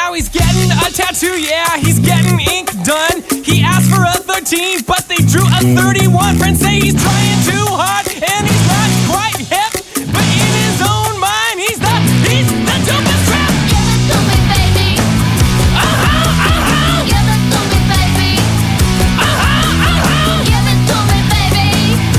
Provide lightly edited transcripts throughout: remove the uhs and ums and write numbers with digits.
Now he's getting a tattoo, yeah, he's getting ink done. He asked for a 13, but they drew a 31. Friends say he's trying too hard, and he's not quite hip. But in his own mind, he's the dopest rap. Give it to me, baby. Give it to me, baby. Give it to me, baby.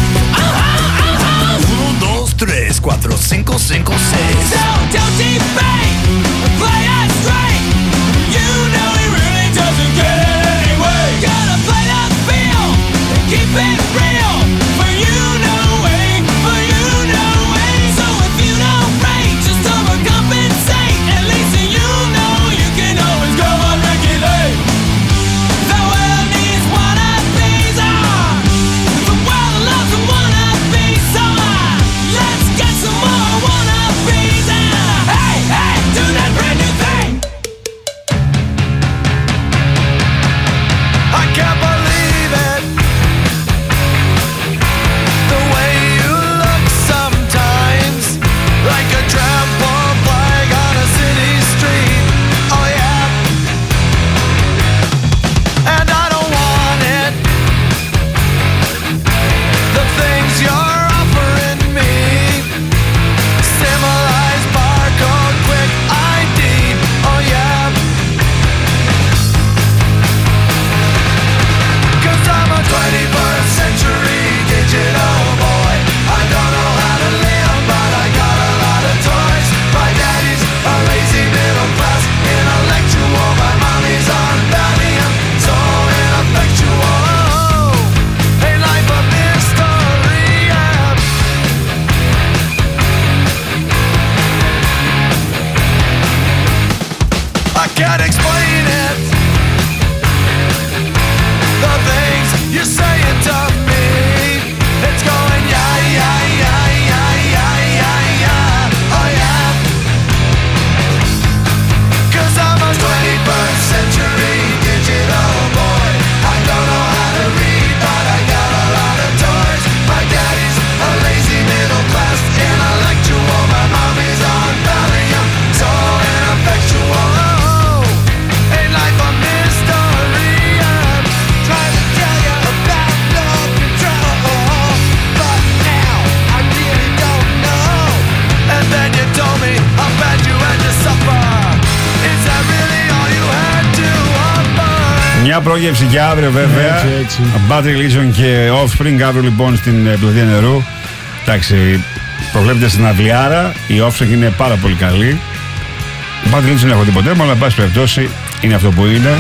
1, 2, 3, 4, 5, 5, 6. So don't debate, play it straight. You know he really doesn't get it anyway. Gotta play that field and keep it real. For you know way, for you know way. So if you don't rate, just overcompensate. At least you know you can always go on regulate. The world needs wannabes, the world loves a wannabe, so let's get some more wannabes and hey, hey, do that brand new thing. I can't believe it, the way you look sometimes, like a trampled flag on a city street. Oh yeah, and I don't want it. The things you're offering me, symbolize barcode, quick ID. Oh yeah. 'Cause I'm a 21st century digital boy. I don't know how to live, but I got a lot of toys. My daddy's a lazy middle class intellectual. My mommy's on Valium, so ineffectual. Ain't life a mystery? Yeah. I can't explain it, the things you're saying to me. It's going yeah, yeah, yeah, yeah, yeah, yeah, yeah. Oh yeah. 'Cause I'm a 21st century digital boy. I don't know how to read, but I got a lot of toys. My daddy's a lazy middle class intellectual. My mommy's on Valium, so ineffectual. Ain't life a mystery? I'm trying to tell you about no control, but now I really don't know. And then you told me how bad you had to suffer. Is that really all you had to offer? Μια πρόγευση για αύριο βέβαια. Έτσι. Bad Religion και Offspring αύριο λοιπόν στην Πλατεία Νερού. Εντάξει, προβλέπεται στην αυλιάρα. Η Offspring είναι πάρα πολύ καλή. Bad Religion δεν έχω δει ποτέ, αλλά εν πάση περιπτώσει είναι αυτό που είναι.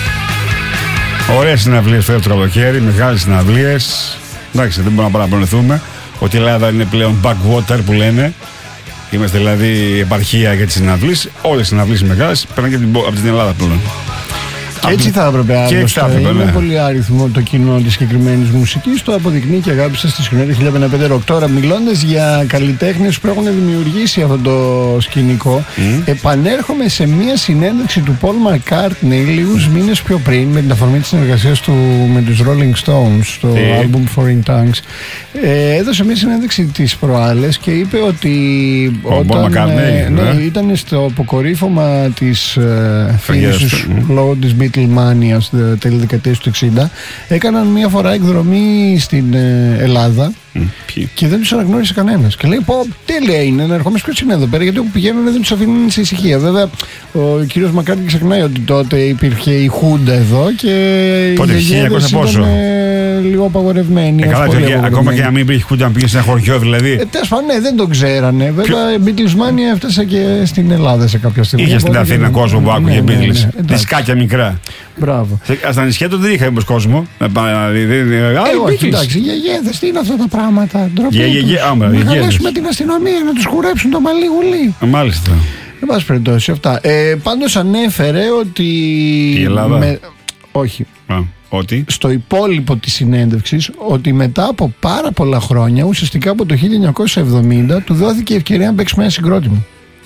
Ωραίες συναυλίες φέτος το καλοκαίρι, μεγάλες συναυλίες. Εντάξει, δεν μπορούμε να παραπονεθούμε ότι η Ελλάδα είναι πλέον backwater που λένε. Είμαστε δηλαδή επαρχία για τις συναυλίες. Όλες οι συναυλίες μεγάλες περνάνε από την Ελλάδα πλέον. Και έτσι θα έπρεπε άλλωστε. Είναι ναι. πολύ άριθμο το κοινό της συγκεκριμένης μουσικής. Το αποδεικνύει και αγάπησα στη σκηνή 1055 Rock. Τώρα, μιλώντας για καλλιτέχνες που έχουν δημιουργήσει αυτό το σκηνικό, επανέρχομαι σε μια συνέντευξη του Paul McCartney λίγους μήνες πιο πριν, με την αφορμή της συνεργασίας του με τους Rolling Stones, το album Foreign Tongues. Έδωσε μια συνέντευξη τις προάλλες και είπε ότι όταν ήταν στο αποκορύφωμα της φήμης λόγω της Beatlemania στα τέλη δεκαετίας του 60, έκαναν μια φορά εκδρομή στην Ελλάδα και δεν τους αναγνώρισε κανένας. Και λέει: πω, τέλεια είναι να ερχόμαστε ποιος είναι εδώ πέρα, γιατί όπου πηγαίνουν δεν τους αφήνουν σε ησυχία. Βέβαια, ο κύριος Μακάρτη ξεχνάει ότι τότε υπήρχε η Χούντα εδώ και πότε, οι γενιάδες ήταν λίγο απαγορευμένοι. Ακόμα και να μην υπήρχε Χούντα, να πήγε σε ένα χωριό δηλαδή. Τέλος πάντων, ναι, δεν το ξέρανε. Βέβαια, η Beatlesmania έφτασε και στην Ελλάδα σε κάποια στιγμή. Είχε στην Αθήνα κόσμο που άκουγε Beatles. Δισκάκια μικρά. Μπράβο. Στα νησιά του δεν είχα όμως κόσμο. Όχι, εντάξει, γιαγέδες, τι είναι αυτά τα πράγματα. Να καλέσουμε την αστυνομία να τους χουρέψουν το μαλλί γουλί. Μάλιστα. Δεν πάση περιπτώσει αυτά. Πάντως ανέφερε ότι. Η Ελλάδα. Όχι. Ότι. Στο υπόλοιπο της συνέντευξης, ότι μετά από πάρα πολλά χρόνια, ουσιαστικά από το 1970, του δόθηκε η ευκαιρία να παίξει με ένα συγκρότημα.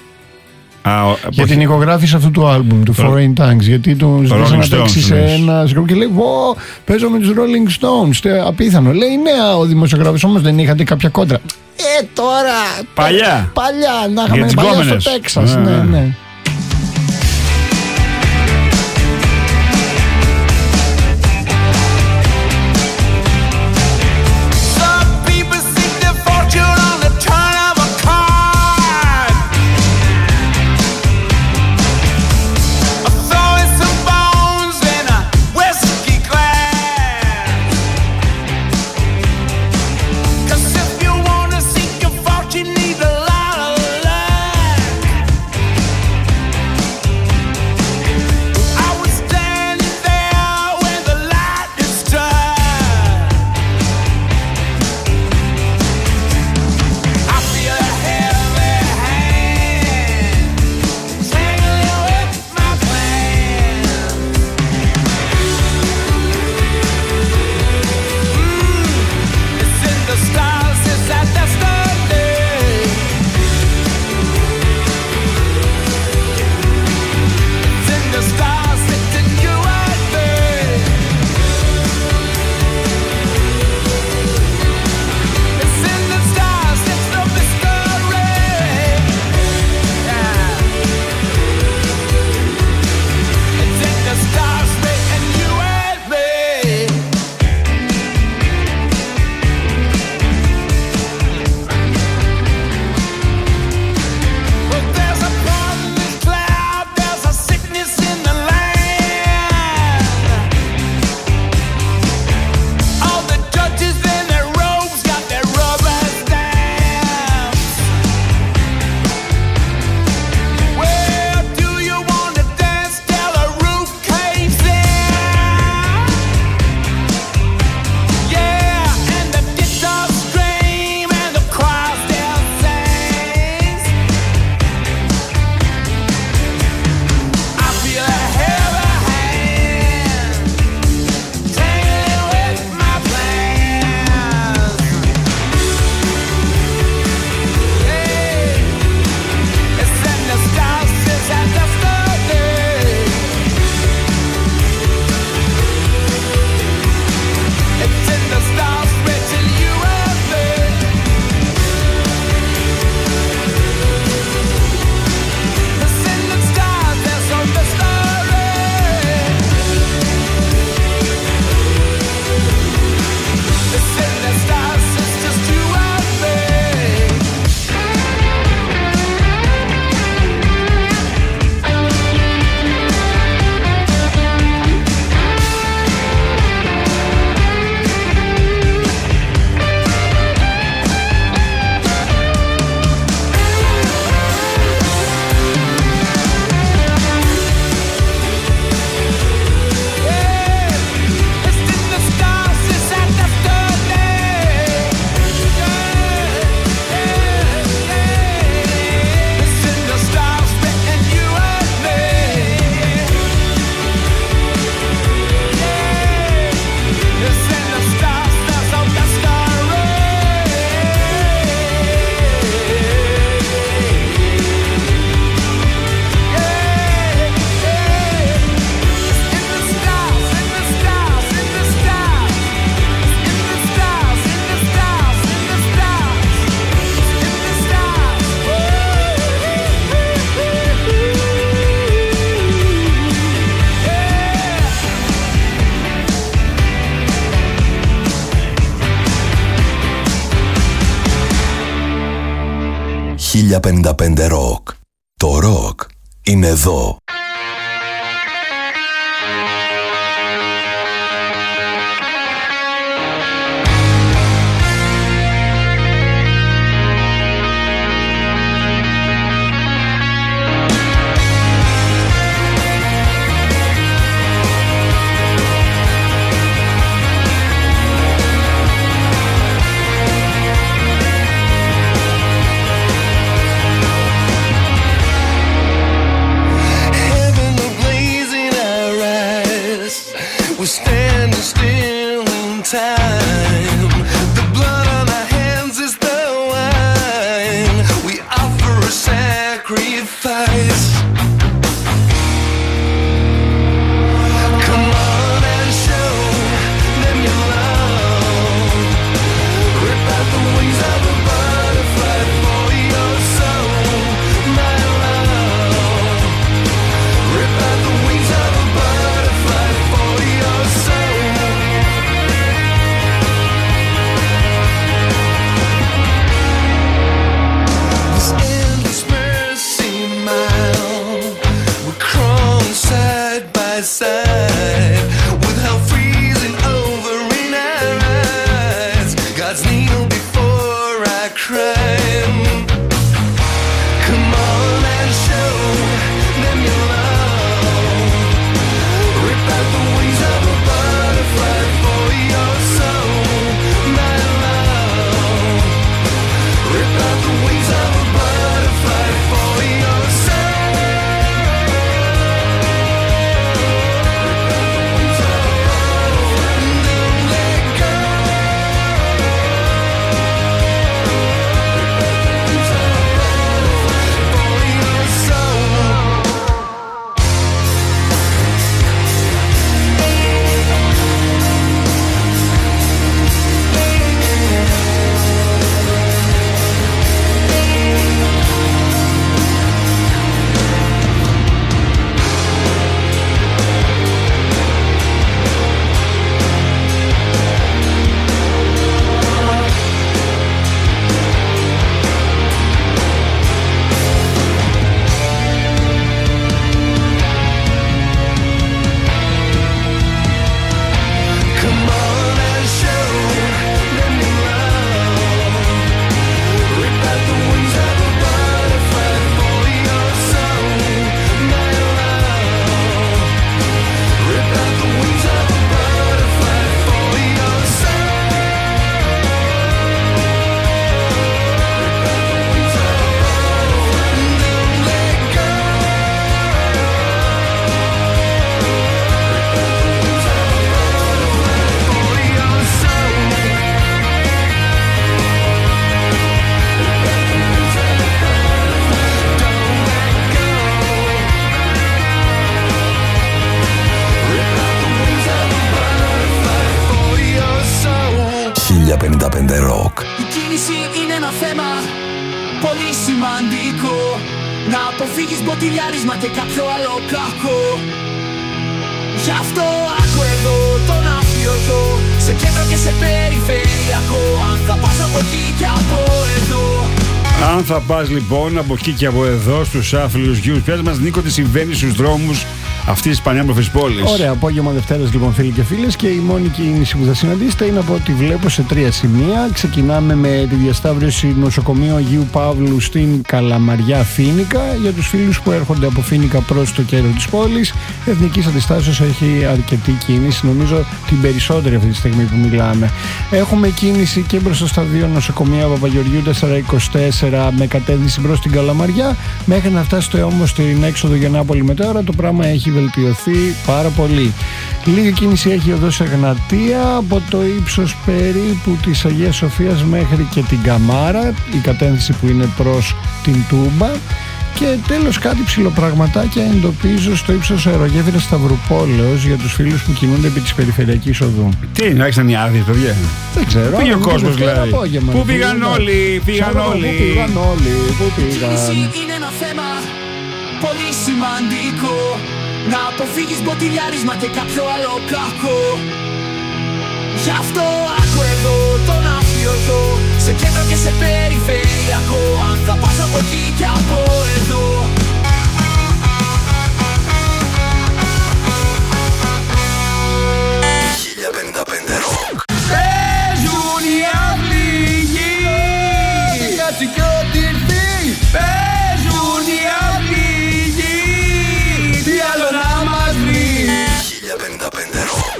Για την ηχογράφηση αυτού του άλμπουμ, του Foreign Tongues. Γιατί του ζήτησαν να παίξει σε ένα συγκρότημα και λέει: Ω, παίζω με τους Rolling Stones. Απίθανο. Λέει: ναι, ο δημοσιογράφος, όμως δεν είχατε κάποια κόντρα. Τώρα. Παλιά. Να είχαμε παλιά στο Τέξας. Ναι. 1055 Rock. Το ροκ είναι εδώ. Rock. Η κίνηση είναι ένα θέμα πολύ σημαντικό. Να αποφύγεις μποτιλιάρισμα και κάποιο άλλο κακό. Γι' αυτό άκου εδώ τον αφιωτό, σε κέντρο και σε περιφερειακό. Αν θα πας από εκεί και από εδώ. Αν θα πας λοιπόν από εκεί και από εδώ στους άφιλους γιους, πες μας Νίκο τι συμβαίνει στους δρόμους αυτής της πανέμορφης πόλης. Ωραία, απόγευμα Δευτέρας λοιπόν φίλοι και φίλες, και η μόνη κίνηση που θα συναντήσετε είναι από ό,τι βλέπω σε 3 σημεία. Ξεκινάμε με τη διασταύρωση νοσοκομείου Αγίου Παύλου στην Καλαμαριά Φοίνικα. Για τους φίλους που έρχονται από Φοίνικα προς το κέντρο της πόλης, Εθνικής Αντιστάσεως έχει αρκετή κίνηση, νομίζω την περισσότερη αυτή τη στιγμή που μιλάμε. Έχουμε κίνηση και μπροστά στα 2 νοσοκομεία Παπαγεωργίου 424 με κατεύθυνση προς την Καλαμαριά. Μέχρι να φτάσετε όμως στην έξοδο για Νάπολη Μετέωρα, το πράγμα έχει βελτιωθεί πάρα πολύ. Λίγη κίνηση έχει οδός σε Εγνατία από το ύψος περίπου της Αγίας Σοφίας μέχρι και την Καμάρα, η κατεύθυνση που είναι προς την Τούμπα. Και τέλος κάτι ψιλοπραγματάκια εντοπίζω στο ύψος Αερογέφυρας Σταυρουπόλεως για τους φίλους που κινούνται επί της περιφερειακής οδού. Τι είναι, άρχισαν οι άδειες, παιδιά? Δεν ξέρω. Πήγε ο κόσμος, λέει. Πού πήγαν όλοι, πήγαν όλοι. Πού πήγαν. Είναι ένα θέμα πολύ σημαντικό. Να αποφύγεις μποτιλιάρισμα και κάποιο άλλο κακό. Γι' αυτό άκου εδώ τον αφιωδώ, σε κέντρο και σε περιφερειακό. Αν θα πας από εκεί και από εδώ. Παίζουν οι αυλίγοι, κάτσε κι ό,τι ήρθεί. Παίζουν οι αυλίγοι, τι άλλο να μας βρει. 1055 Rock.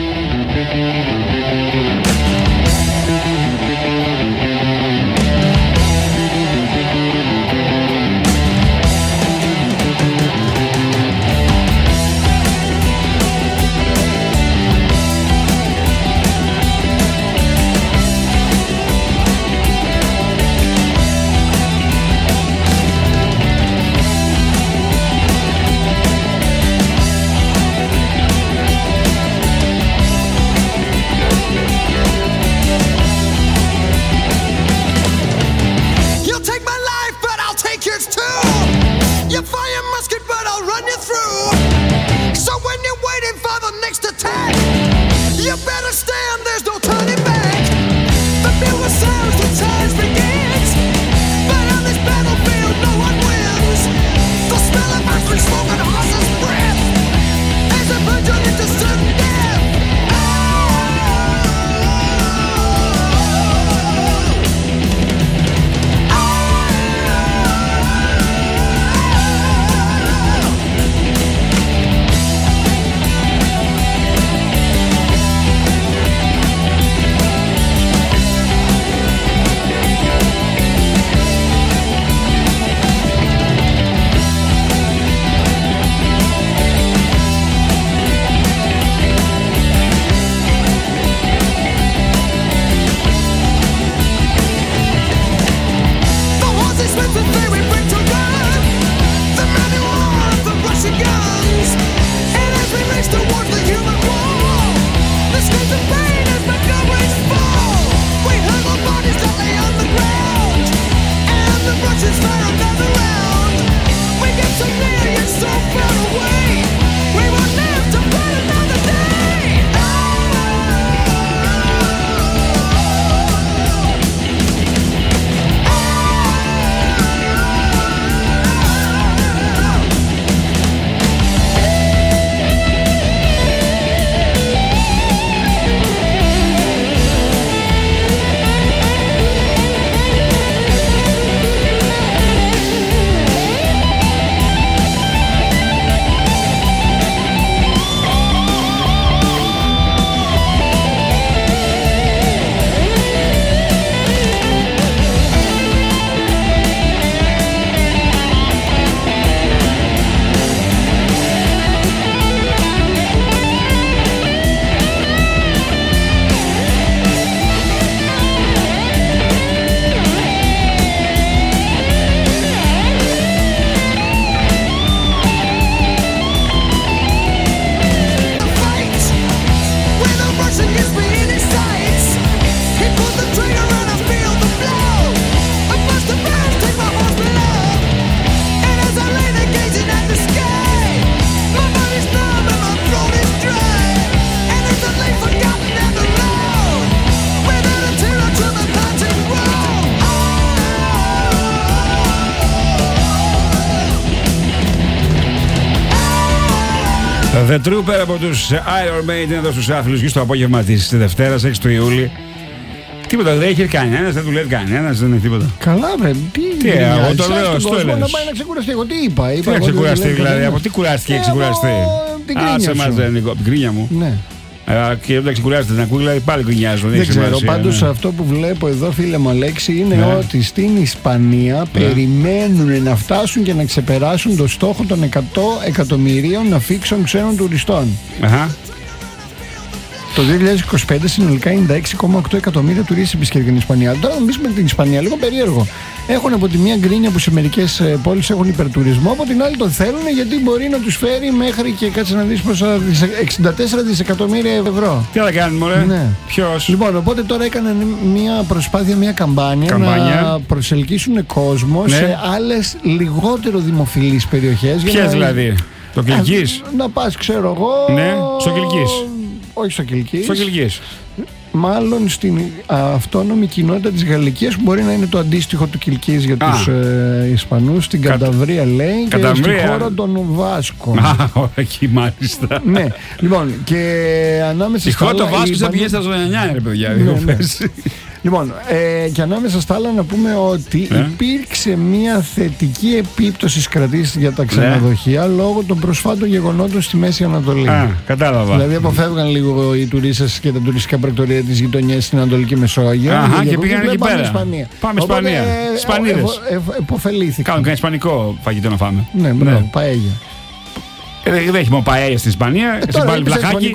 The Trooper από τους Iron Maiden εδώ στους Άθλους Γης το απόγευμα της Δευτέρας 6 του Ιούλη. Τίποτα δεν έχει κανένας, δεν του λέει κανένας, δεν έχει τίποτα. Καλά, βρε. Τι εγώ το λέω, στο έλεγες. Να πάει να ξεκουραστεί. Εγώ τι είπα. Τι να ξεκουραστεί, δηλαδή, από τι κουράστηκε και ξεκουραστεί. Άσε μας, την κρίνια μου. Ναι. Και όταν ξεκουράζεται την ακούει, δηλαδή πάλι γκρινιάζουν. Δεν ξέρω. Πάντως αυτό που βλέπω εδώ, φίλε μου Αλέξη, είναι ότι στην Ισπανία περιμένουν να φτάσουν και να ξεπεράσουν το στόχο των 100 εκατομμυρίων αφήξεων ξένων τουριστών. Το 2025 συνολικά 96,8 εκατομμύρια τουρίστες επισκέπτηκαν την Ισπανία. Τώρα να μιλήσουμε την Ισπανία, λίγο περίεργο. Έχουν από τη μία γκρίνια που σε μερικές πόλεις έχουν υπερτουρισμό, από την άλλη το θέλουν γιατί μπορεί να τους φέρει μέχρι και κάτσε να δεις πόσα 64 δισεκατομμύρια ευρώ. Τι θα κάνουν, μωρέ. Ναι. Ποιος? Λοιπόν, οπότε τώρα έκαναν μια προσπάθεια, μια καμπάνια να προσελκύσουν κόσμο σε άλλες λιγότερο δημοφιλείς περιοχές. Ποιες δηλαδή? Το Κιλκής? Να πας, ξέρω εγώ. Ναι, στο Κιλκής. Όχι στο Κιλκής. Στο Κιλκής. Μάλλον στην αυτόνομη κοινότητα της Γαλλικίας, που μπορεί να είναι το αντίστοιχο του Κιλκής για τους Ισπανούς. Στην Κανταβρία λέει, και στη χώρα των Βάσκων. Εκεί μάλιστα. Ναι, λοιπόν, και ανάμεσα στα άλλα. Η χώρα των Βάσκων θα πηγαίνει στα 89, ρε παιδιά. Λοιπόν, και ανάμεσα στα άλλα να πούμε ότι υπήρξε μια θετική επίπτωση στις κρατήσεις για τα ξενοδοχεία λόγω των προσφάτων γεγονότων στη Μέση Ανατολή. Κατάλαβα. Δηλαδή αποφεύγαν λίγο οι τουρίστες και τα τουριστικά πρακτορία της γειτονιάς στην Ανατολική Μεσόγειο. Και πήγαν εκεί πέρα. Πάμε Ισπανία. Ισπανίδες. Εποφελήθηκαν. Κάνουν και ισπανικό φαγητό να φάμε. Ναι, μπράβο, παέγια. Δεν έχει μόνο παέγια στην Ισπανία. Στην πάλι βλαχάκι.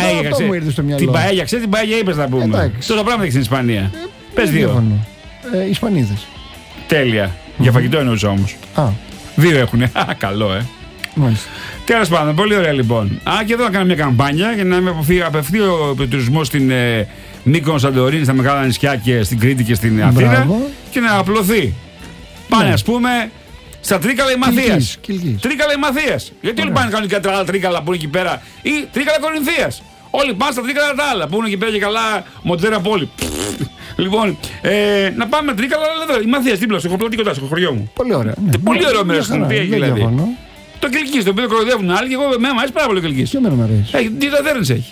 Την παέγια, ξέρεις, την παέγια είπες να πούμε. Τόσα πράγματα έχει στην Ισπανία. Πες δύο. Ισπανίδες. Τέλεια. Για φαγητό εννοούσα όμως. Δύο έχουνε. Καλό, Μάλιστα. Τέλος πάντων, πολύ ωραία λοιπόν. Και εδώ να κάνουμε μια καμπάνια για να αποφύγει ο τουρισμός στην Μύκονο, Σαντορίνη, στα μεγάλα νησιά και στην Κρήτη και στην Αθήνα. Και να απλωθεί. Πάνε, ας πούμε, στα Τρίκαλα η Μαθίας. Τρίκαλα η Μαθίας. Γιατί όλοι πάνε κάνουν και τα άλλα Τρίκαλα που είναι εκεί πέρα, ή Τρίκαλα Κορινθίας. Όλοι πάνε στα Τρίκαλα τα άλλα που είναι εκεί πέρα και καλά μοντέρνα πόλη. Λοιπόν, να πάμε Τρίκαλα, αλλά εδώ η Μαθίας δίπλα στο κοντά στο χωριό μου. Πολύ ωραία. Πολύ ωραίο μέρος στην οποία δηλαδή. Το Κιλκής, το οποίο κοροϊδεύουν άλλοι, και εγώ με αρέσει πάρα πολύ ο Κιλκής. Και εμένα μου αρέσει. Τι ταβέρνες έχει.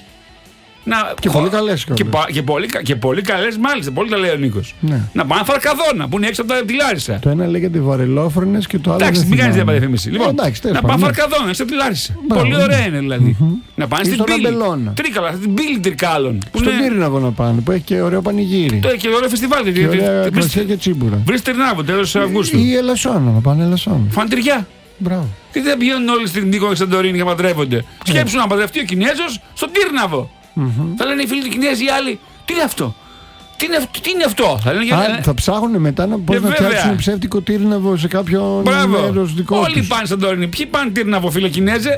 Και πολύ καλές και πολύ καλές μάλιστα, πολύ τα λέει ο Νίκος. Να πάνε Φαρκαδόνα που είναι έξω από τη Λάρισα. Το ένα λέγεται Βαρελόφρονες και το άλλο. Εντάξει, μην κάνεις διαφήμιση. Λοιπόν, να πάνε Φαρκαδόνα, έξω από τη Λάρισα. Πολύ ωραία είναι δηλαδή. Να πάνε στην Πύλη. Τρίκαλα, στην Πύλη Τρικάλων. Στον Τύρναβο να πάνε, που έχει και ωραίο πανηγύρι. Το έχει και ωραίο φεστιβάλ. Και ωραία κρασιά και τσίμπουρα. Βρεις Τυρνάβο τέλος Αυγούστου. Ή Ελασσόνα, να πάνε Ελασσόνα. Φαντριά. Μπράβο. Και δεν πηγαίνουν όλοι στην Νίκο και Σαντορίνη και παντρεύονται. Σκέψου να παντρευτεί ο Κινέζος στον Τύρναβο. Θα λένε οι φίλοι του Κινέζοι οι άλλοι, τι είναι αυτό. Τι είναι αυτό. Θα ψάχνουν μετά πώς να φτιάξουν ψεύτικο Τύρναβο σε κάποιο μέρος δικό τους. Όλοι πάνε Σαντορίνη. Ποιοι πάνε Τύρναβο, φίλε Κινέζε.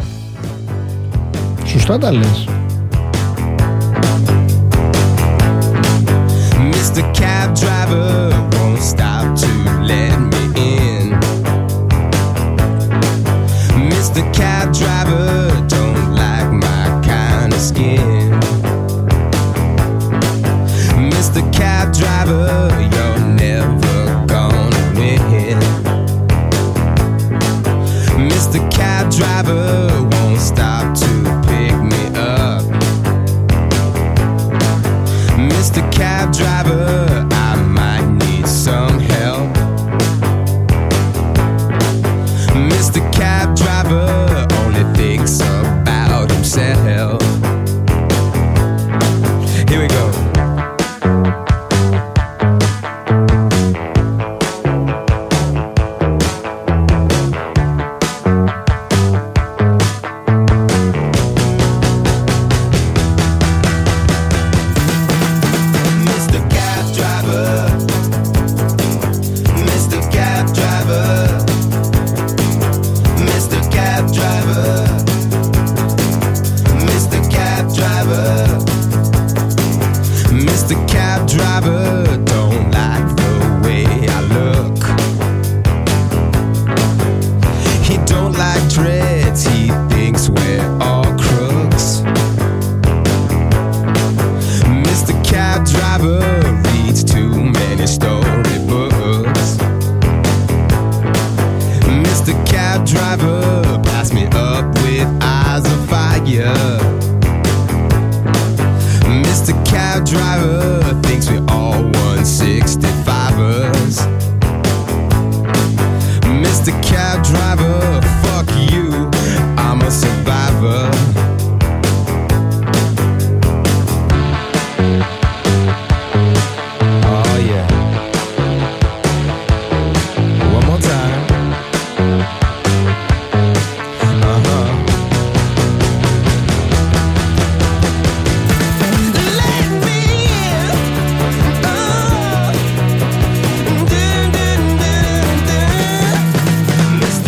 Σωστά τα λες. Mr. Cab Driver won't stop to let me in. Mr. Cab Driver don't like my kind of skin. Mr. Cab Driver, you're never gonna win. Mr. Cab Driver won't stop to pick me up. Mr. Cab Driver, I might need some help. Mr. Cab Driver only thinks about himself. Here we go. Mr. Cab Driver, Mr. Cab Driver, Mr. Cab Driver, Mr. Cab Driver, Mr. Cab Driver don't like the way I look. He don't like dreads, he thinks we're all crooks. Mr. Cab Driver reads too many storybooks. Mr. Cab Driver, pass me up with eyes of fire. Mr. Cab Driver thinks we're all 165ers. Mr. Cab Driver, fuck you, I'm a survivor. Oh yeah. One more time. Let me in. Oh.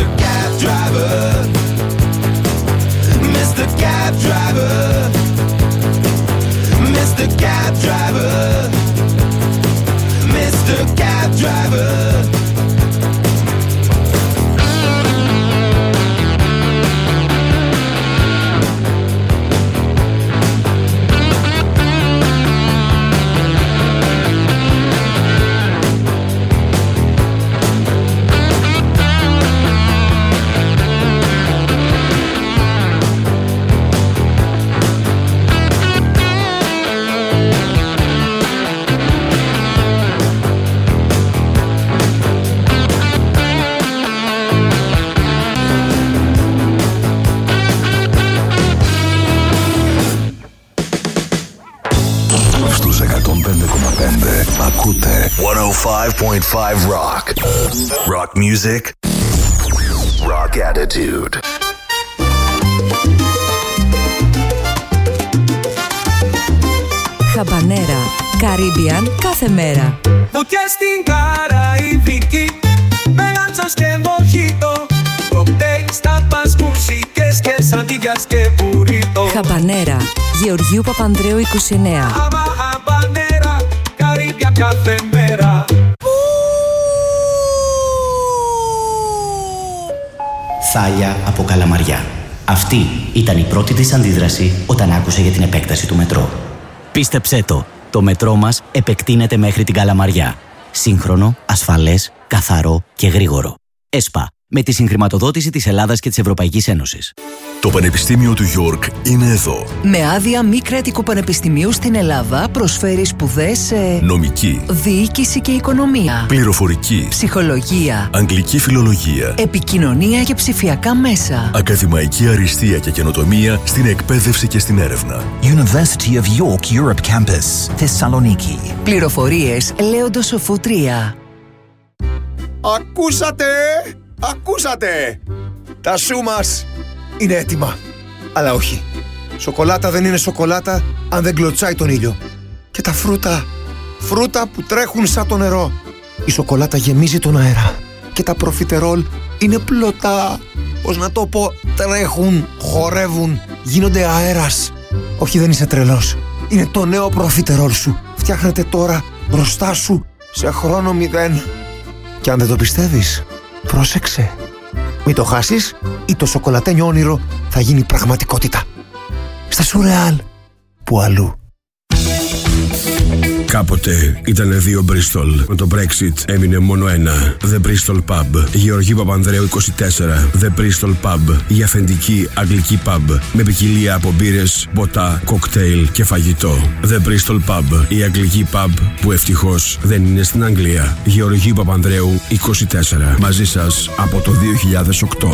105.5 Rock. Rock music. Rock attitude. Χαμπανέρα, Caribbean κάθε μέρα. Φωτιά στην Καραϊβική, με λάμψας και μοχίτο, κοκτέιλ, στάπας, μουσικές και σαντίγιας και μπουρίτο. Χαμπανέρα, Γεωργίου Παπανδρέου 29. Χαμπανέρα, Καρύμπια κάθε μέρα. Θάλια από Καλαμαριά. Αυτή ήταν η πρώτη της αντίδραση όταν άκουσε για την επέκταση του μετρό. Πίστεψέ το μετρό μας επεκτείνεται μέχρι την Καλαμαριά. Σύγχρονο, ασφαλές, καθαρό και γρήγορο. ΕΣΠΑ, με τη συγχρηματοδότηση της Ελλάδας και της Ευρωπαϊκής Ένωσης. Το Πανεπιστήμιο του Γιόρκ είναι εδώ. Με άδεια μη κρατικού πανεπιστημίου στην Ελλάδα προσφέρει σπουδές σε Νομική, διοίκηση και οικονομία, πληροφορική, ψυχολογία, αγγλική φιλολογία, επικοινωνία και ψηφιακά μέσα, ακαδημαϊκή αριστεία και καινοτομία στην εκπαίδευση και στην έρευνα. University of York Europe Campus, Thessaloniki. Πληροφορίες Λέοντος Σοφού 3. Ακούσατε! Τα σου μας είναι έτοιμα. Αλλά όχι. Σοκολάτα δεν είναι σοκολάτα αν δεν κλωτσάει τον ήλιο. Και τα φρούτα που τρέχουν σαν το νερό. Η σοκολάτα γεμίζει τον αέρα. Και τα προφιτερόλ είναι πλωτά. Πώς να το πω, τρέχουν, χορεύουν, γίνονται αέρας. Όχι, δεν είσαι τρελός. Είναι το νέο προφιτερόλ σου. Φτιάχνεται τώρα μπροστά σου σε χρόνο 0. Και αν δεν το πιστεύεις, πρόσεξε. Μην το χάσεις ή το σοκολατένιο όνειρο θα γίνει πραγματικότητα. Στα Σουρεάλ, που αλλού. Κάποτε ήταν δύο Bristol. Με το Brexit έμεινε μόνο ένα. The Bristol Pub. Γεωργίου Παπανδρέου 24. The Bristol Pub. Η αυθεντική αγγλική pub. Με ποικιλία από μπύρες, ποτά, κοκτέιλ και φαγητό. The Bristol Pub. Η αγγλική pub που ευτυχώς δεν είναι στην Αγγλία. Γεωργίου Παπανδρέου 24. Μαζί σας από το 2008.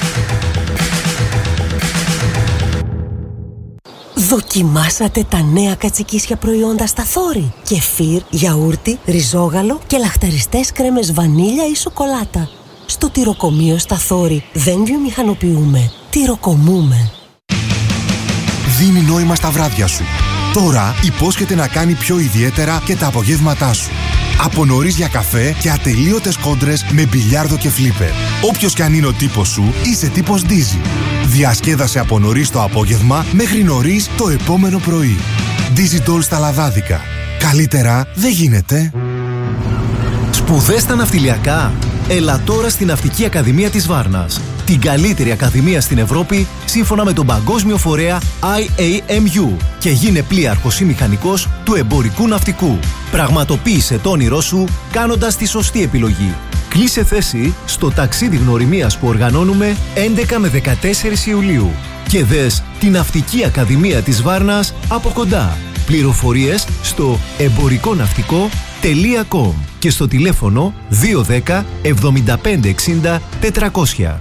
Δοκιμάσατε τα νέα κατσικίσια προϊόντα στα Θόρη. Κεφίρ, γιαούρτι, ριζόγαλο και λαχταριστές κρέμες βανίλια ή σοκολάτα. Στο τυροκομείο στα Θόρη δεν βιομηχανοποιούμε, τυροκομούμε. Δίνει νόημα στα βράδια σου. Τώρα υπόσχεται να κάνει πιο ιδιαίτερα και τα απογεύματά σου. Από νωρίς για καφέ και ατελείωτες κόντρες με μπιλιάρδο και φλίπερ. Όποιος κι αν είναι ο τύπος σου, είσαι τύπος Dizzy. Διασκέδασε από νωρίς το απόγευμα μέχρι νωρίς το επόμενο πρωί. Dizzy Doll στα λαδάδικα. Καλύτερα δεν γίνεται. Σπουδές στα ναυτιλιακά. Έλα τώρα στην Ναυτική Ακαδημία της Βάρνας. Την καλύτερη ακαδημία στην Ευρώπη σύμφωνα με τον παγκόσμιο φορέα IAMU και γίνε πλοίαρχος ή μηχανικός του εμπορικού ναυτικού. Πραγματοποίησε το όνειρό σου κάνοντας τη σωστή επιλογή. Κλείσε θέση στο ταξίδι γνωριμίας που οργανώνουμε 11 με 14 Ιουλίου και δες την Ναυτική Ακαδημία της Βάρνας από κοντά. Πληροφορίες στο εμπορικοναυτικό.com και στο τηλέφωνο 210 75 60 400.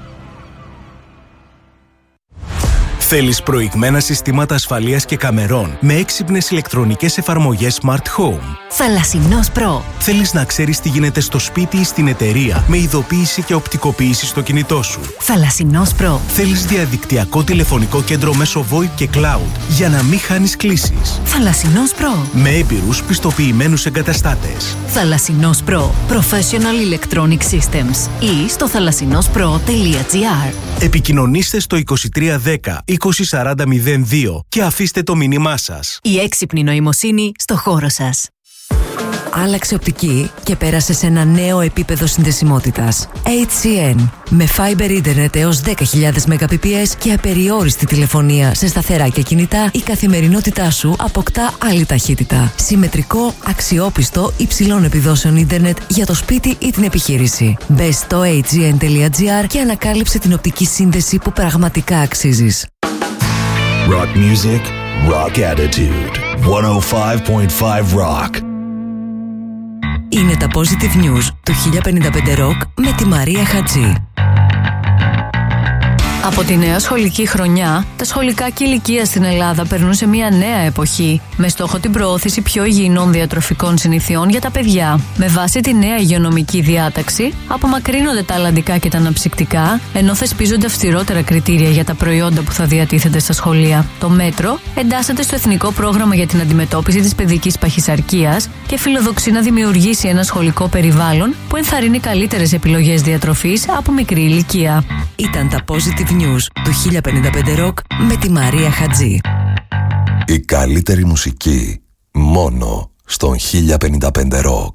Θέλεις προηγμένα συστήματα ασφαλείας και καμερών με έξυπνες ηλεκτρονικές εφαρμογές Smart Home. Θαλασσινός Pro. Θέλεις να ξέρεις τι γίνεται στο σπίτι ή στην εταιρεία με ειδοποίηση και οπτικοποίηση στο κινητό σου. Θαλασσινός Pro. Θέλεις διαδικτυακό τηλεφωνικό κέντρο μέσω VoIP και Cloud για να μην χάνεις κλήσεις. Θαλασσινός Pro. Με έμπειρους πιστοποιημένους εγκαταστάτες. Θαλασσινός Pro. Professional Electronic Systems ή στο θαλασσινόspro.gr. Επικοινωνήστε στο 2310 2040 02 και αφήστε το μήνυμά σας. Η έξυπνη νοημοσύνη στο χώρο σας. Άλλαξε οπτική και πέρασε σε ένα νέο επίπεδο συνδεσιμότητας. HCN. Με Fiber Internet έως 10.000 Mbps και απεριόριστη τηλεφωνία σε σταθερά και κινητά, η καθημερινότητά σου αποκτά άλλη ταχύτητα. Συμμετρικό, αξιόπιστο, υψηλών επιδόσεων ίντερνετ για το σπίτι ή την επιχείρηση. Μπες στο hgn.gr και ανακάλυψε την οπτική σύνδεση που πραγματικά αξίζεις. Rock music, rock attitude. 105.5 Rock. Είναι τα Positive News του 1055 Rock με τη Μαρία Χατζή. Από τη νέα σχολική χρονιά, τα σχολικά και ηλικία στην Ελλάδα περνούν σε μια νέα εποχή, με στόχο την προώθηση πιο υγιεινών διατροφικών συνηθιών για τα παιδιά. Με βάση τη νέα υγειονομική διάταξη, απομακρύνονται τα αλλαντικά και τα αναψυκτικά, ενώ θεσπίζονται αυστηρότερα κριτήρια για τα προϊόντα που θα διατίθενται στα σχολεία. Το μέτρο εντάσσεται στο Εθνικό Πρόγραμμα για την Αντιμετώπιση της Παιδικής Παχυσαρκίας και φιλοδοξεί να δημιουργήσει ένα σχολικό περιβάλλον που ενθαρρύνει καλύτερες επιλογές διατροφής από μικρή ηλικία. Ήταν τα Positive News του 1055 Rock με τη Μαρία Χατζή. Η καλύτερη μουσική μόνο στον 1055 Rock.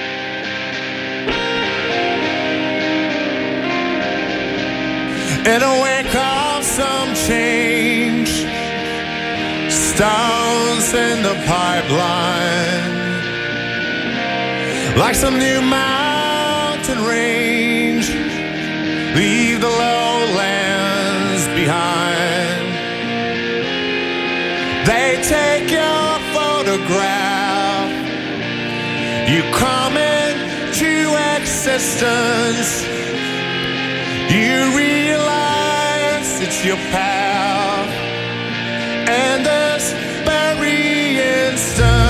In a wake of some change, stones in the pipeline, like some new mountain range, leave the lowlands behind. They take your photograph, you come into existence, you realize it's your path, and this very instant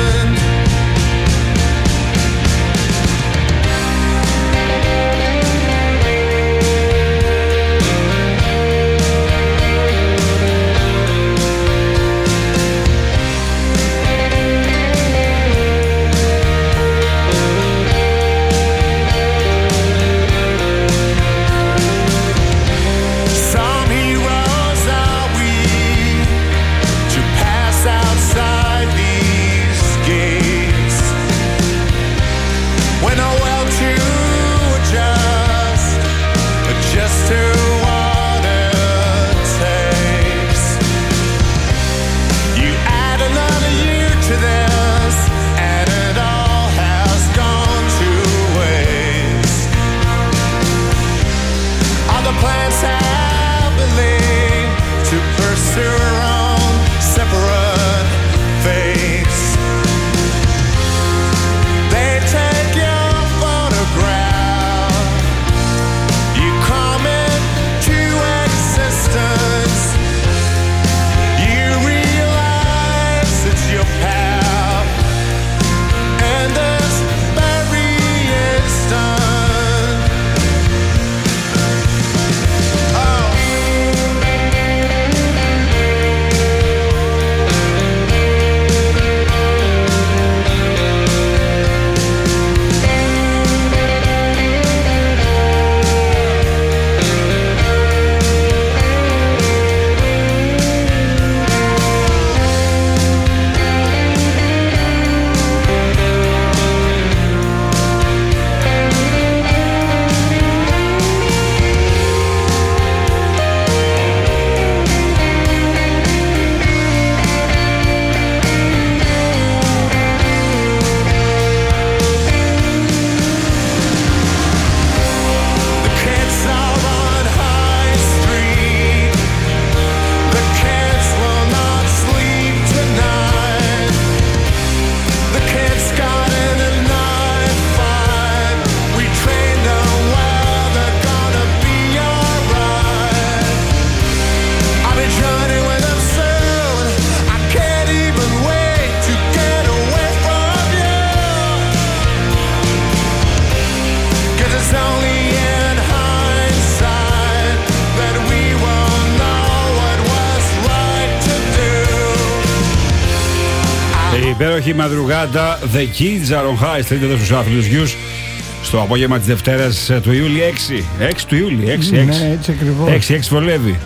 Υπέροχη μαδρουγάτα, The Kids are on high, στέλνετε εδώ στους άθλιους γιους στο απόγευμα της Δευτέρας του Ιούλη 6 του Ιούλη, 6. Ναι, έτσι ακριβώς. 6 βολεύει.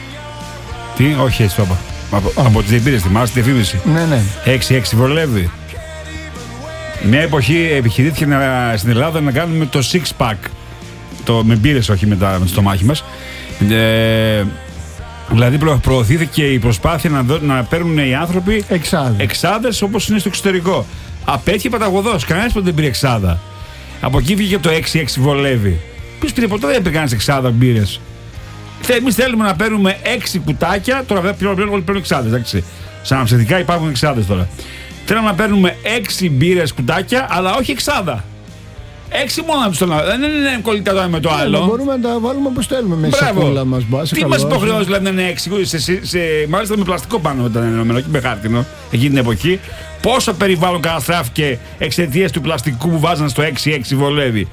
Τι, όχι έτσι το είπα. Από τις διεπήρες θυμάσαι τη διαφήμιση. Ναι. 6 βολεύει. Μια εποχή επιχειρήθηκε στην Ελλάδα να κάνουμε το six pack. Με μπύρες, όχι με το στομάχι μας. Δηλαδή προωθήθηκε η προσπάθεια να παίρνουν οι άνθρωποι εξάδες όπως είναι στο εξωτερικό. Απέτυχε παταγωδός, κανένας ποτέ δεν πήρε εξάδα. Από εκεί βγήκε το 6 βολεύει. Ποιος πήρε, ποτέ δεν πήρε κανένας εξάδα μπύρες. Εμείς θέλουμε να παίρνουμε 6 κουτάκια, τώρα πλέον όλοι παίρνουν εξάδες, εντάξει. Σαν αναψυκτικά υπάρχουν εξάδες τώρα. Θέλουμε να παίρνουμε 6 μπύρες κουτάκια, αλλά όχι εξάδα. 6 μόνο από τον άλλο. Δεν είναι κολλητά το ένα με το άλλο. Μπορούμε να τα βάλουμε όπως θέλουμε μέσα στη σακούλα μας. Τι μας υποχρεώσει δηλαδή να είναι 6, μάλιστα με πλαστικό πάνω ήταν ενωμένο και με χάρτινο εκείνη την εποχή. Πόσο περιβάλλον καταστράφηκε εξαιτίας του πλαστικού που βάζαν στο 6-6 βολεύει.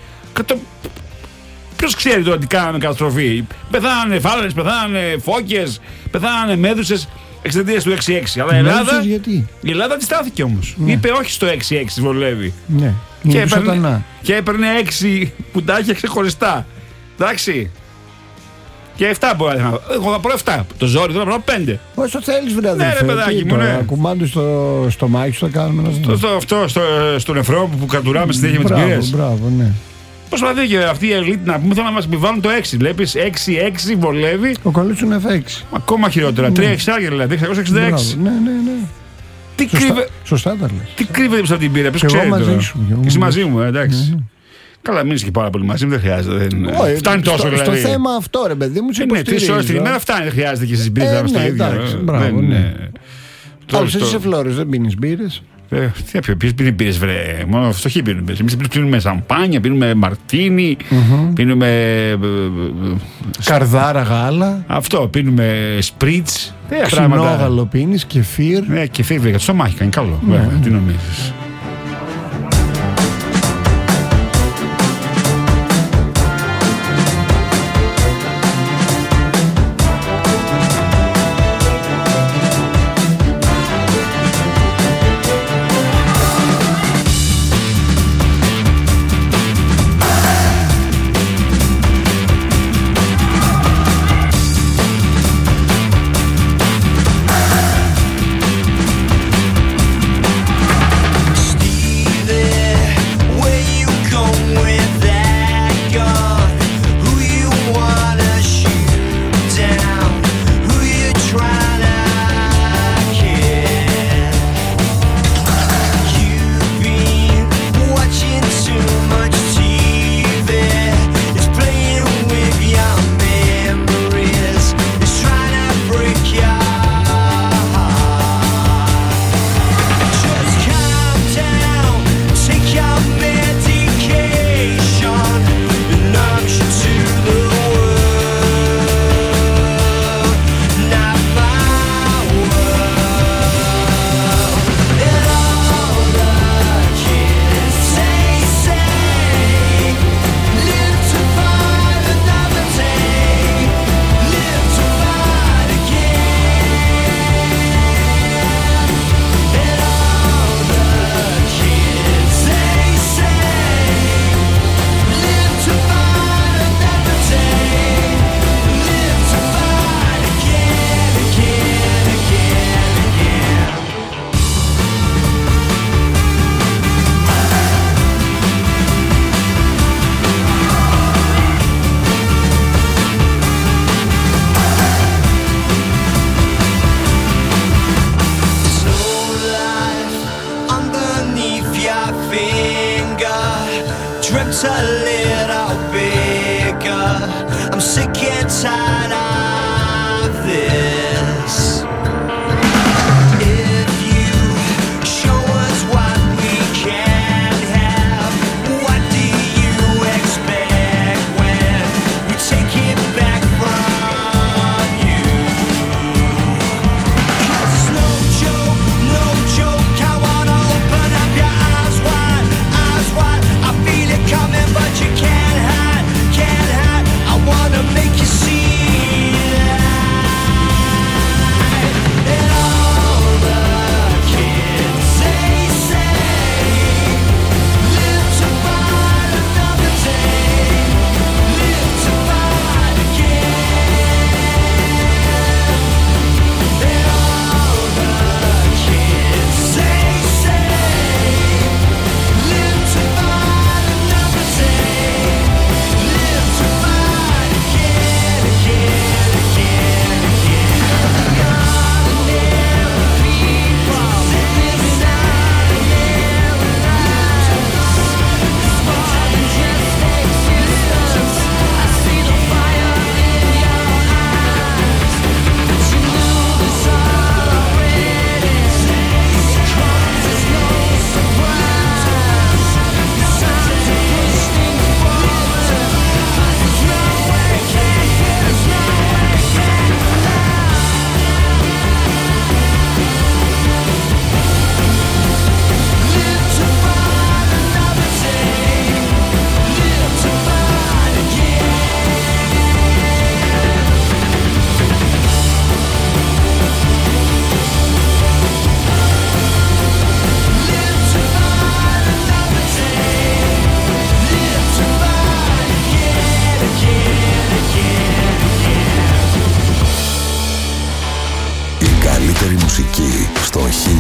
Ποιος ξέρει τώρα τι κάνανε καταστροφή. Πεθάνανε φάλαινες, πεθάνανε φώκες, πεθάνανε μέδουσες εξαιτίας του 6-6. Αλλά η Ελλάδα αντιστάθηκε όμως. Ναι. Είπε όχι στο 6-6 βολεύει. Ναι. Και έπαιρνε 6 κουντάκια ξεχωριστά. Εντάξει. Και 7 μπορεί να. Εγώ θα πω 7. Το ζόρι θέλω να πω 5. Όσο θέλεις, βράδυ. Ναι, ρε παιδάκι μου, ναι. Κουμάντου στο μάκι σου θα κάνουμε. Στο νεφρό που κατουράμε συνέχεια με τις πυρές. Μπράβο, ναι. Προσπαθεί και αυτή η ελίτ να πούμε, θέλω να μας επιβάλλουν το 6. Βλέπεις 6-6 βολεύει. Ο καλός είναι F6. Ακόμα χειρότερα. 3 εξάρια δηλαδή, 666. Ναι. Τι σωστά τα λες. Τι κρύβεται πίσω από την πύρα, ποιος ξέρει. Είσαι μαζί μου, εντάξει. Καλά, μην είσαι και πάρα πολύ μαζί μου, δεν χρειάζεται. Φτάνει τόσο δηλαδή. Στο θέμα αυτό, ρε παιδί μου, ναι, 3 ώρες την ημέρα φτάνει, δεν χρειάζεται και στις μπύρες να είμαστε ίδιοι. Μπράβο, ναι. Άλλος εσύ σε Φλόρες, δεν πίνεις μπύρες. Ποιος πίνει μπύρες, βρε. Μόνο φτωχοί πίνουν μπύρες. Εμείς πίνουμε σαμπάνια, πίνουμε μαρτίνι, πίνουμε. Καρδάρα γάλα. Αυτό, πίνουμε σπρίτς. Ξινόγαλο πίνεις, κεφίρ. Ναι, κεφίρ, βέβαια. Το στομάχι κάνει καλό. Τι νομίζεις. Coming, but you can't hide. I wanna make you see.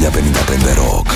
1055 Rock.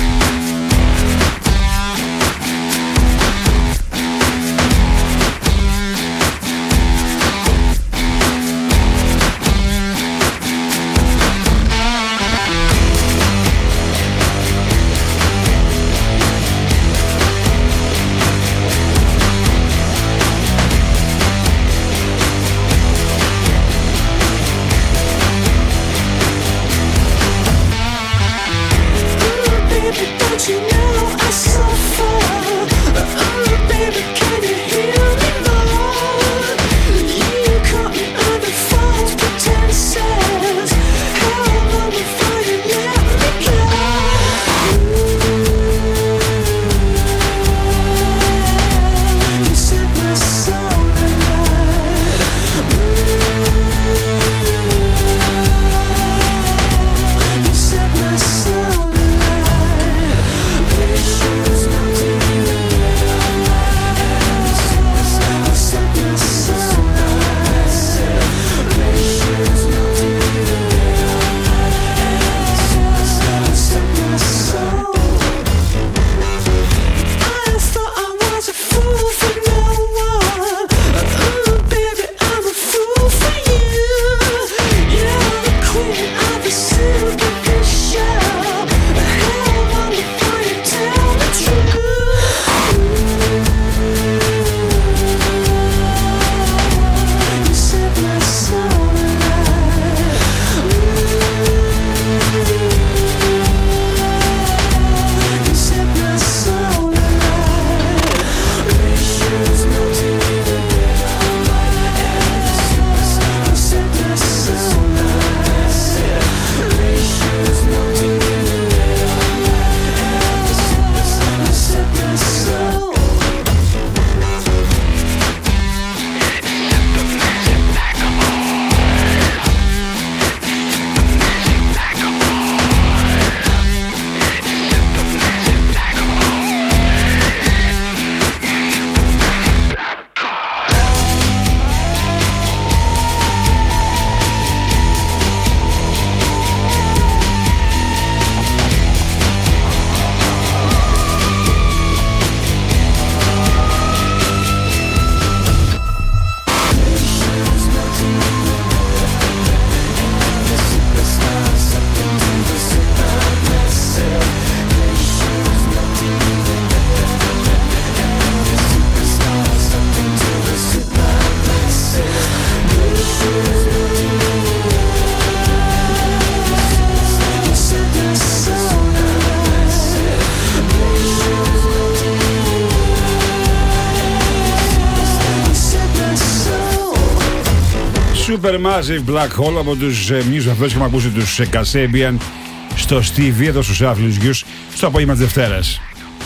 Supermassive Black Hole από τους Muse. Αυτός είχαμε ακούσει τους Kasabian στο Stevie εδώ στους Άφλους Γιους στο απόγευμα της Δευτέρας.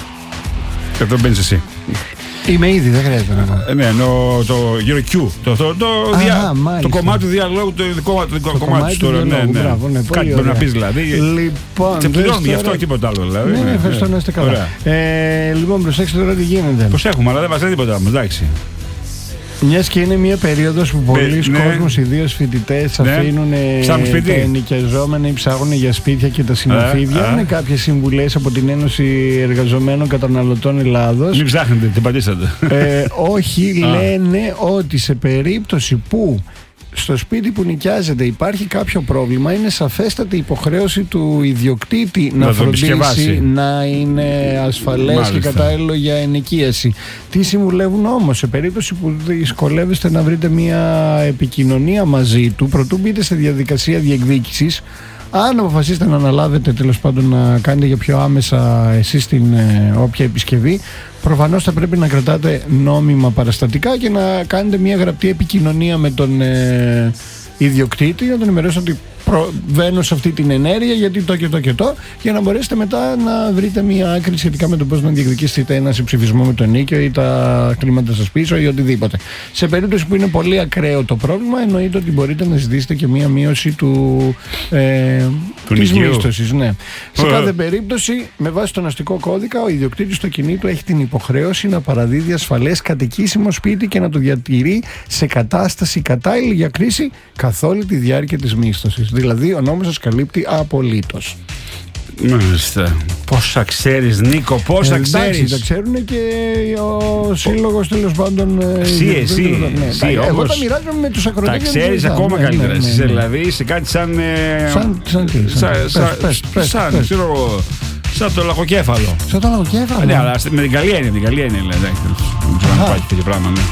Και αυτό μπαίνεις εσύ. Είμαι ήδη, δεν χρειάζεται να πω. Ναι, ενώ το Euro Q. Το κομμάτι του διαλόγου, το δικό κομμάτι του τώρα. Ναι. Κάτι πρέπει να πεις δηλαδή. Λοιπόν, σε πληρώνουμε γι' αυτό και τίποτα άλλο δηλαδή. Ναι, ευχαριστώ να είστε καλά. Λοιπόν, προσέξτε τώρα τι γίνεται. Προσέχουμε, αλλά δεν μας λέει τίποτα όμως, εντάξει. Μιας και είναι μια περίοδος που πολλοί κόσμος, ιδίως φοιτητές, αφήνουν τα ενοικιαζόμενα ή ψάχνουν για σπίτια και τα συναφίδια. Είναι κάποιες συμβουλές από την Ένωση Εργαζομένων Καταναλωτών Ελλάδος. Μην ψάχνετε, την πατήσατε. Όχι, λένε ότι σε περίπτωση που στο σπίτι που νοικιάζεται υπάρχει κάποιο πρόβλημα, είναι σαφέστατη υποχρέωση του ιδιοκτήτη να φροντίσει να είναι ασφαλές και κατάλληλο για ενοικίαση. Τι συμβουλεύουν όμως σε περίπτωση που δυσκολεύεστε να βρείτε μια επικοινωνία μαζί του, προτού μπείτε σε διαδικασία διεκδίκησης, αν αποφασίσετε να αναλάβετε, τέλος πάντων να κάνετε για πιο άμεσα εσείς την όποια επισκευή, προφανώς θα πρέπει να κρατάτε νόμιμα παραστατικά και να κάνετε μια γραπτή επικοινωνία με τον ιδιοκτήτη, να τον ενημερώσετε ότι προβαίνω σε αυτή την ενέργεια γιατί το, για να μπορέσετε μετά να βρείτε μια άκρη σχετικά με το πώς να διεκδικήσετε ένα συμψηφισμό με το ενοίκιο ή τα χρήματα σας πίσω ή οτιδήποτε. Σε περίπτωση που είναι πολύ ακραίο το πρόβλημα, εννοείται ότι μπορείτε να ζητήσετε και μια μείωση της μίσθωσης. Ναι. Σε κάθε περίπτωση, με βάση τον αστικό κώδικα, ο ιδιοκτήτης του κινήτου έχει την υποχρέωση να παραδίδει ασφαλές κατοικήσιμο σπίτι και να το διατηρεί σε κατάσταση κατάλληλη για κρίση καθ' όλη τη διάρκεια της μίσθωσης. Δηλαδή, ο νόμος σας καλύπτει απολύτως. Μάλιστα. Πόσα ξέρεις, Νίκο, πόσα ξέρεις. Εντάξει, τα ξέρουν και ο σύλλογος, τέλος πάντων. Εσύ εγώ όμως τα μοιράζομαι με τους ακροτές. τα ξέρεις ακόμα καλύτερα. Εσύ δηλαδή είσαι κάτι σαν. Σαν το λαχοκέφαλο. Σαν το λαχοκέφαλο. Ναι, αλλά με την καλή έννοια. Δεν ξέρω αν υπάρχει τέτοιο πράγμα, ναι.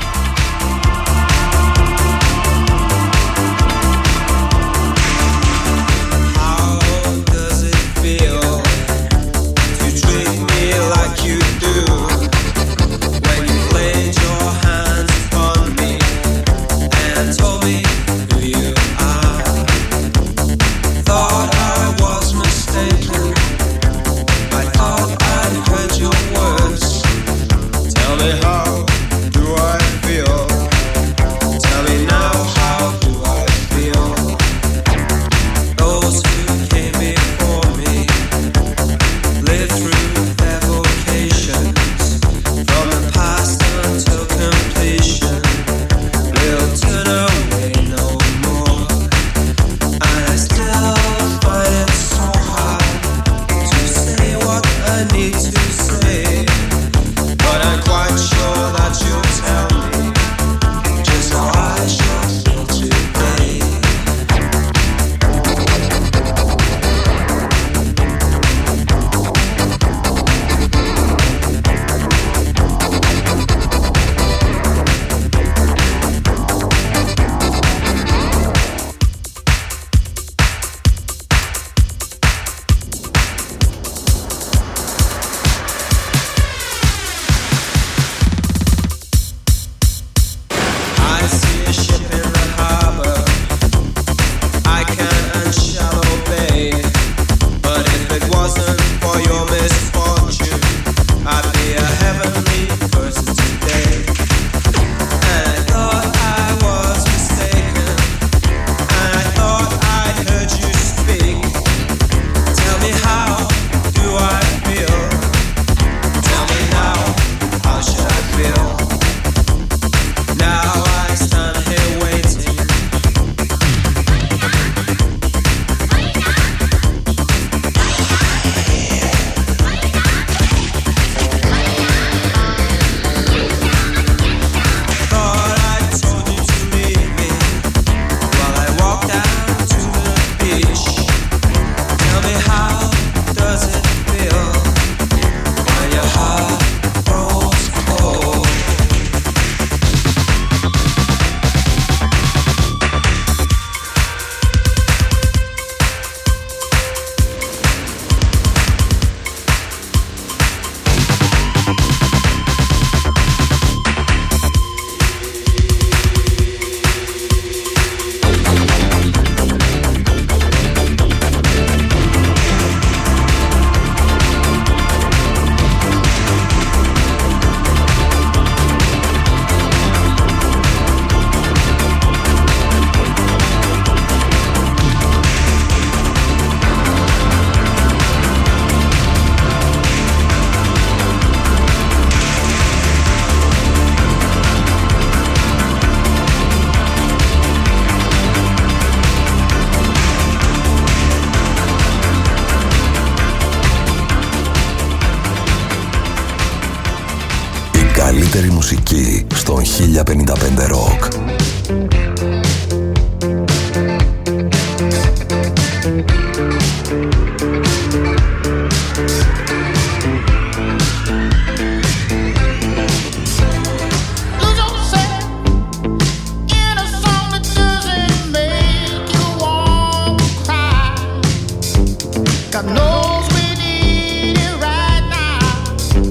καλύτερη μουσική στον 1055 Rock.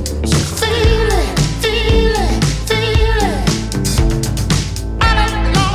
Feel it, feel it. I don't know.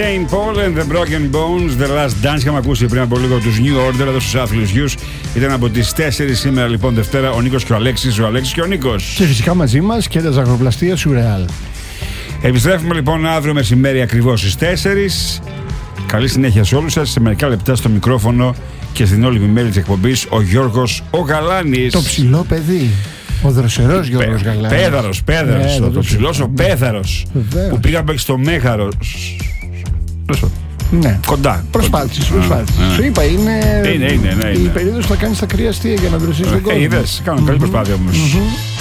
Saint Paul and the Broken Bones, The Last Dance. Είχαμε ακούσει πριν από λίγο τους New Order εδώ στους άθλιους γιους. Ήταν από τις 4 σήμερα λοιπόν Δευτέρα ο Νίκος και ο Αλέξης, ο Αλέξης και ο Νίκος. Και φυσικά μαζί μας και τα ζαχαροπλαστεία Σουρεάλ. Επιστρέφουμε λοιπόν αύριο μεσημέρι ακριβώς στις 4. Καλή συνέχεια σε όλους σας. Σε μερικά λεπτά στο μικρόφωνο και στην όλη επιμέλεια της εκπομπής ο Γιώργος ο Γαλάνης. Το ψηλό παιδί. Ο δροσερός Γιώργος Γαλάνης. Πέδαρος. Το ψηλός ο Πέδαρος. Που πήγαμε στο Μέγαρο. Ναι. Κοντά. Προσπάθησες. Σου είπα, είναι. Είναι. Η περίοδος που θα κάνεις τα κρύα αστεία για να δροσίσεις τον κόσμο. Είδες, κάνω καλή προσπάθεια όμως.